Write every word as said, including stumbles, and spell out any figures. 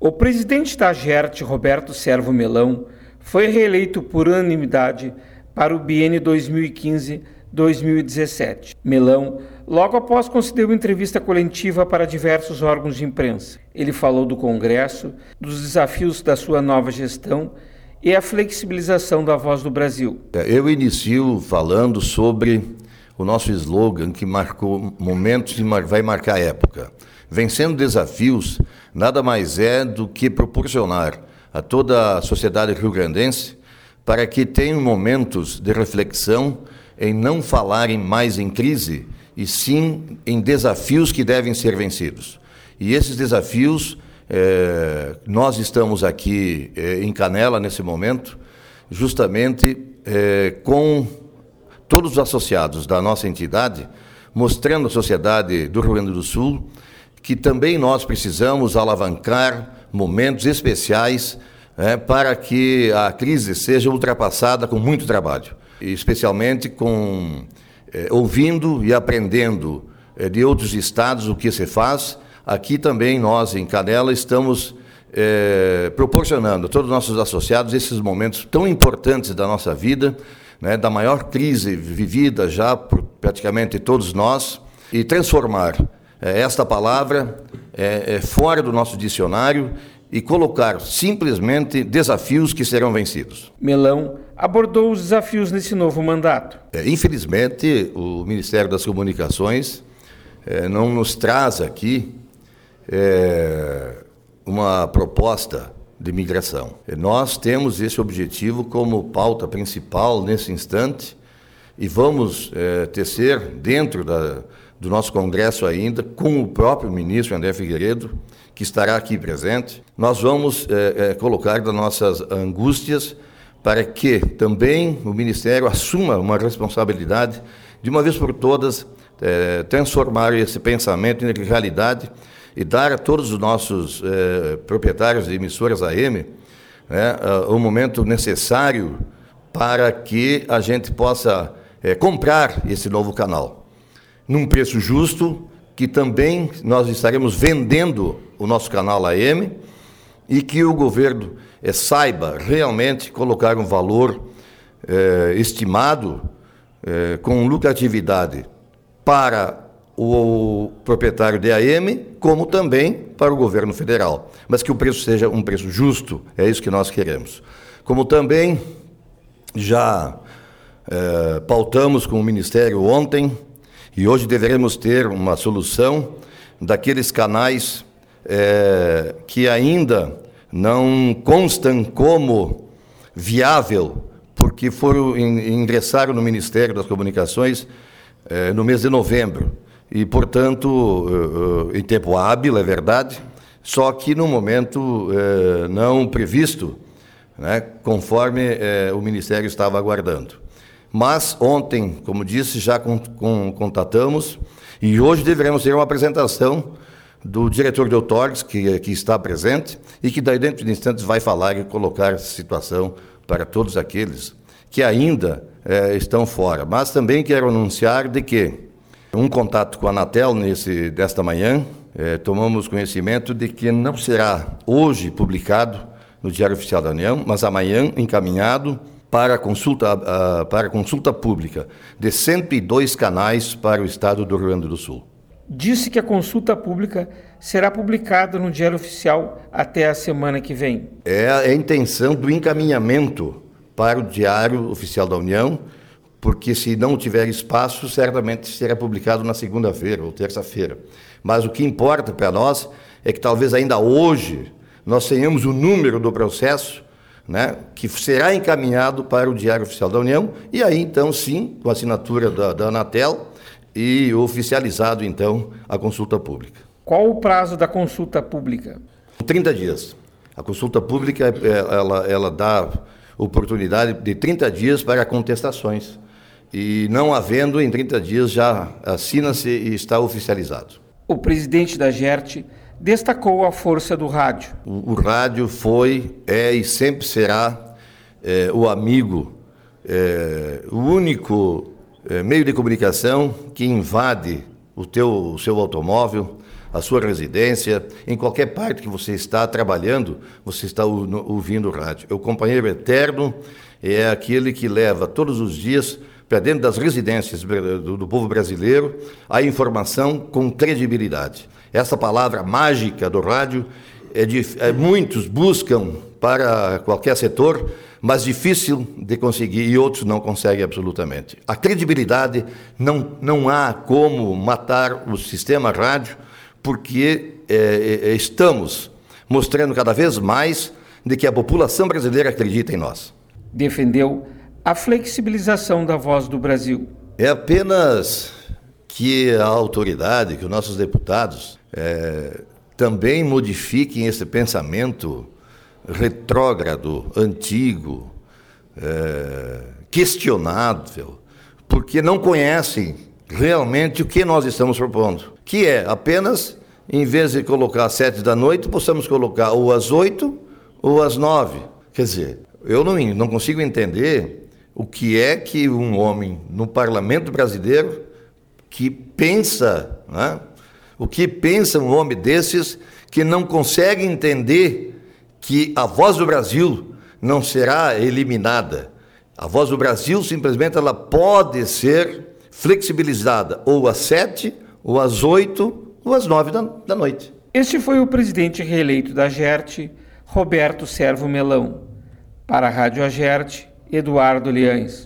O presidente da Agerte, Roberto Servo Melão, foi reeleito por unanimidade para o biênio dois mil e quinze a dois mil e dezessete. Melão, logo após, concedeu entrevista coletiva para diversos órgãos de imprensa. Ele falou do Congresso, dos desafios da sua nova gestão e a flexibilização da Voz do Brasil. Eu inicio falando sobre o nosso slogan que marcou momentos e vai marcar a época. Vencendo desafios nada mais é do que proporcionar a toda a sociedade rio-grandense para que tenham momentos de reflexão em não falarem mais em crise, e sim em desafios que devem ser vencidos. E esses desafios, eh, nós estamos aqui eh, em Canela, nesse momento, justamente eh, com todos os associados da nossa entidade, mostrando à sociedade do Rio Grande do Sul que também nós precisamos alavancar momentos especiais eh, para que a crise seja ultrapassada com muito trabalho. Especialmente com eh, ouvindo e aprendendo eh, de outros estados o que se faz. Aqui também nós, em Canela, estamos eh, proporcionando a todos os nossos associados esses momentos tão importantes da nossa vida, né, da maior crise vivida já por praticamente todos nós, e transformar eh, esta palavra eh, eh, fora do nosso dicionário e colocar simplesmente desafios que serão vencidos. Melão abordou os desafios nesse novo mandato. É, infelizmente, o Ministério das Comunicações é, não nos traz aqui é, uma proposta de migração. E nós temos esse objetivo como pauta principal nesse instante e vamos é, tecer dentro da, do nosso Congresso ainda, com o próprio ministro André Figueiredo, que estará aqui presente, nós vamos é, é, colocar das nossas angústias para que também o Ministério assuma uma responsabilidade, de uma vez por todas, é, transformar esse pensamento em realidade e dar a todos os nossos é, proprietários de emissoras A M né, o momento necessário para que a gente possa é, comprar esse novo canal, num preço justo, que também nós estaremos vendendo o nosso canal A M e que o governo é, saiba realmente colocar um valor é, estimado é, com lucratividade para o proprietário de A M, como também para o governo federal, mas que o preço seja um preço justo, é isso que nós queremos. Como também já é, pautamos com o Ministério ontem, e hoje deveremos ter uma solução daqueles canais é, que ainda não constam como viável, porque foram ingressaram no Ministério das Comunicações é, no mês de novembro. E, portanto, em tempo hábil, é verdade, só que no momento é, não previsto, né, conforme é, o Ministério estava aguardando. Mas ontem, como disse, já con con contatamos e hoje deveremos ter uma apresentação do diretor de outorgas, que, que está presente, e que daí dentro de instantes vai falar e colocar essa situação para todos aqueles que ainda é, estão fora. Mas também quero anunciar de que um contato com a Anatel nesse, desta manhã, é, tomamos conhecimento de que não será hoje publicado no Diário Oficial da União, mas amanhã encaminhado para consulta, uh, para consulta pública de cento e dois canais para o estado do Rio Grande do Sul. Disse que a consulta pública será publicada no Diário Oficial até a semana que vem. É a intenção do encaminhamento para o Diário Oficial da União, porque se não tiver espaço, certamente será publicado na segunda-feira ou terça-feira. Mas o que importa para nós é que talvez ainda hoje nós tenhamos o número do processo, né, que será encaminhado para o Diário Oficial da União, e aí, então, sim, com a assinatura da, da Anatel e oficializado, então, a consulta pública. Qual o prazo da consulta pública? trinta dias. A consulta pública, ela, ela dá oportunidade de trinta dias para contestações, e não havendo, em trinta dias já assina-se e está oficializado. O presidente da Agerte destacou a força do rádio. O, o rádio foi, é e sempre será é, o amigo, é, o único é, meio de comunicação que invade o, teu, o seu automóvel, a sua residência, em qualquer parte que você está trabalhando, você está ouvindo rádio. O companheiro eterno é aquele que leva todos os dias para dentro das residências do, do povo brasileiro a informação com credibilidade. Essa palavra mágica do rádio, é de, é, muitos buscam para qualquer setor, mas difícil de conseguir e outros não conseguem absolutamente. A credibilidade, não, não há como matar o sistema rádio, porque é, é, estamos mostrando cada vez mais de que a população brasileira acredita em nós. Defendeu a flexibilização da Voz do Brasil. É apenas que a autoridade, que os nossos deputados é, também modifiquem esse pensamento retrógrado, antigo, é, questionável, porque não conhecem realmente o que nós estamos propondo, que é apenas, em vez de colocar às sete da noite, possamos colocar ou às oito ou às nove. Quer dizer, eu não, não consigo entender o que é que um homem no parlamento brasileiro que pensa, né? O que pensa um homem desses que não consegue entender que a Voz do Brasil não será eliminada. A Voz do Brasil simplesmente ela pode ser flexibilizada ou às sete, ou às oito, ou às nove da, da noite. Este foi o presidente reeleito da Agerte, Roberto Servo Melão. Para a Rádio Agerte, Eduardo Liães.